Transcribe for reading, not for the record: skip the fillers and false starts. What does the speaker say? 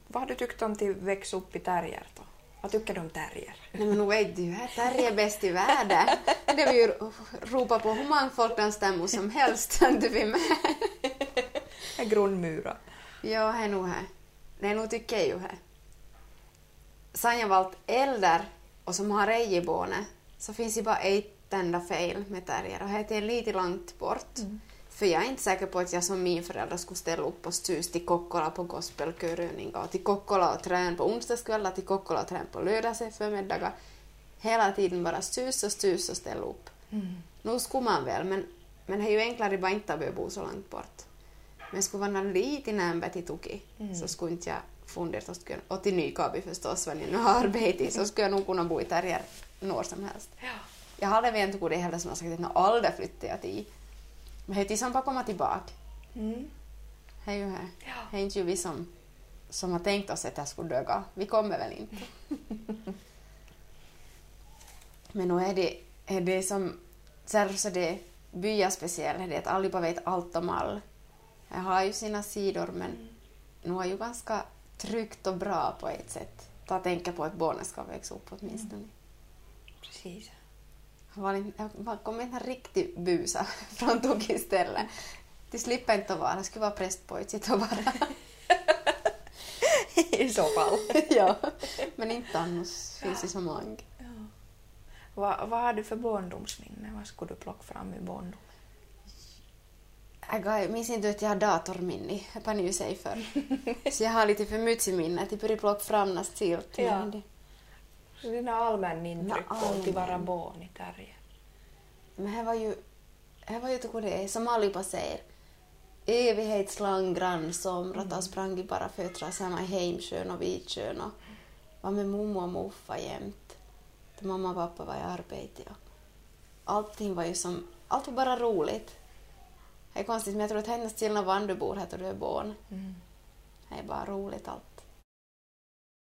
Vad har du tyckt om till växa upp i terrier då? Vad tycker du om terrier? Nej, men nu vet du ju, terrier är bäst i världen. Det vill ju ropa på hur många folkdansstämmor som helst. Du vill med. Grundmura. Ja, det är nog här. Det nog tycker jag ju här. Sen jag valt äldre och som har rejibåne så finns ju bara ett enda fel med terrier och det är lite långt bort. För jag är inte säker på att jag som min föräldrar skulle ställa upp och styrs till Kokkola på gospelkörövning och till Kokkola och trän på onsdagskvällar, till Kokkola och trän på lördagseftermiddagar. Hela tiden bara styrs och ställa upp. Nu skulle man väl, men det är ju enklare bara inte att bo så långt bort. Men skulle vara lite närmare till Toki så skulle inte jag funderat och till Nykabi förstås, vad ni nu har arbetat så skulle jag nog kunna bo i terrier när som helst. Ja. Jag hade aldrig vetat hur det heller som har sagt att aldrig flyttar jag till. Men det är som bara komma tillbaka. Det är ju här. Ja. Det är inte ju vi som har tänkt oss att jag skulle döga. Vi kommer väl inte. Men nu är det som så det bya speciellt, det att allihopa vet allt om all. Jag har ju sina sidor men nu är ju ganska tryggt och bra på ett sätt. Ta tänka på att barnen ska växa upp åtminstone. Precis. Jag kom en riktig busa från Toki istället. Det slipper inte att vara. Det skulle vara prästpojkigt att vara. I så fall. Ja, men inte annars finns det så många. Ja. Vad har du för barndomsminne? Vad skulle du plocka fram i barndomen? Jag minns inte att jag har datorminne. Jag kan ju säga för. Så jag har lite för mycket minne. Jag börjar plocka fram något stilt. Ja. Så dina allmän intryck på att vara barn i terrier. Men det var ju tycker det är, som allihopa säger. Evighetslång grannsomrat och sprang bara föttras hemma i Heimsjön och Vitkön och var med mamma och muffa jämt. Då mamma och pappa var i arbete. Och allting var ju allt var bara roligt. Det är konstigt men jag tror att hennes till när du bor här och du är barn. Det är bara roligt allt.